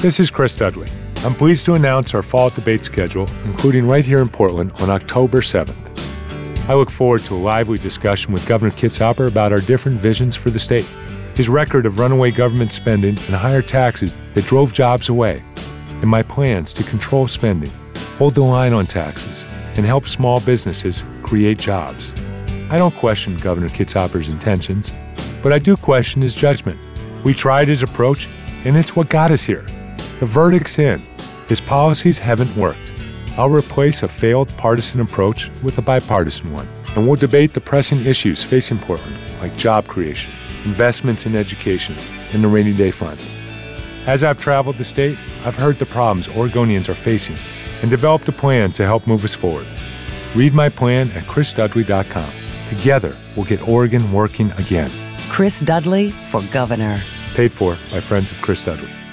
This is Chris Dudley. I'm pleased to announce our fall debate schedule, including right here in Portland on October 7th. I look forward to a lively discussion with Governor Kitzhaber about our different visions for the state, his record of runaway government spending and higher taxes that drove jobs away, and my plans to control spending, hold the line on taxes, and help small businesses create jobs. I don't question Governor Kitzhaber's intentions, but I do question his judgment. We tried his approach, and it's what got us here. The verdict's in. His policies haven't worked. I'll replace a failed partisan approach with a bipartisan one, and we'll debate the pressing issues facing Portland, like job creation, investments in education, and the rainy day fund. As I've traveled the state, I've heard the problems Oregonians are facing and developed a plan to help move us forward. Read my plan at chrisdudley.com. Together, we'll get Oregon working again. Chris Dudley for governor. Paid for by Friends of Chris Dudley.